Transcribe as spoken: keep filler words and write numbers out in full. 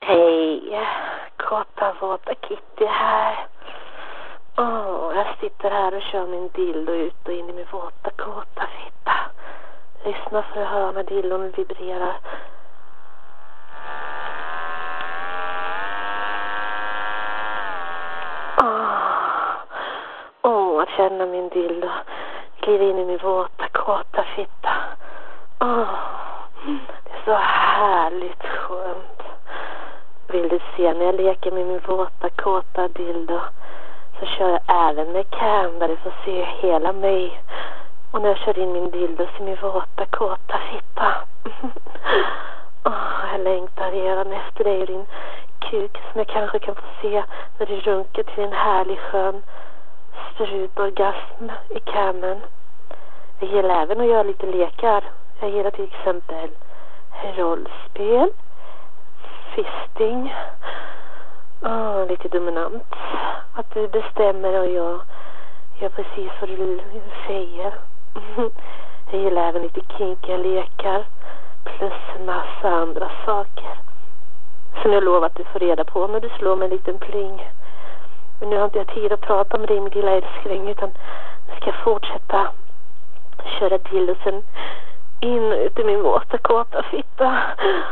Hej, kåta våta Kitty här. Åh, jag sitter här och kör min dildo ut och in i min våta kåta fitta. Lyssna för att höra när dildon vibrerar. Åh, åh, att känna min dildo glida in i min våta kåta fitta. Åh, det är så härligt skönt. Vill du se när jag leker med min våta kåta dildo, så kör jag även med cam där du får se hela mig. Och när jag kör in min dildo i min våta kåta fitta. Åh, jag längtar redan efter dig och din kuk som jag kanske kan få se när du runkar till en härlig skön strutorgasm i camen. Jag gillar även att göra lite lekar. Jag gillar till exempel rollspel, fisting, oh, lite dominant. Att du bestämmer och jag gör precis vad du säger. Jag gillar även lite kinkiga lekar plus en massa andra saker som jag lovar att du får reda på när du slår med en liten pling. Men nu har inte jag tid att prata med dig, min lilla älskling, utan jag ska fortsätta köra dildosen in och ut i min våta kåta fitta.